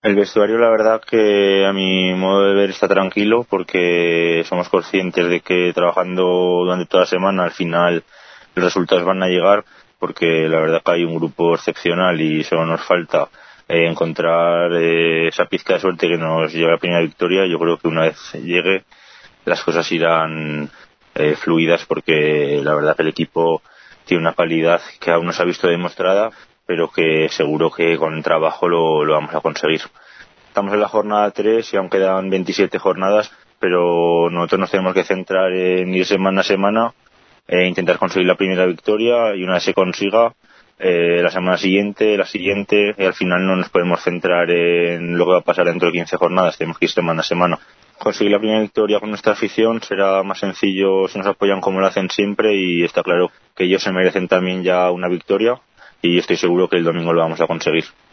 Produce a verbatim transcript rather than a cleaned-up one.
El vestuario, la verdad que a mi modo de ver está tranquilo, porque somos conscientes de que trabajando durante toda la semana al final los resultados van a llegar, porque la verdad que hay un grupo excepcional y solo nos falta eh, encontrar eh, esa pizca de suerte que nos lleve a la primera victoria. Yo creo que una vez llegue las cosas irán eh, fluidas, porque la verdad que el equipo tiene una calidad que aún no se ha visto demostrada, pero que seguro que con trabajo lo, lo vamos a conseguir. Estamos en la jornada tres y aún quedan veintisiete jornadas, pero nosotros nos tenemos que centrar en ir semana a semana e intentar conseguir la primera victoria, y una vez se consiga, eh, la semana siguiente, la siguiente, y al final no nos podemos centrar en lo que va a pasar dentro de quince jornadas, tenemos que ir semana a semana. Conseguir la primera victoria con nuestra afición será más sencillo si nos apoyan como lo hacen siempre, y está claro que ellos se merecen también ya una victoria, y estoy seguro que el domingo lo vamos a conseguir.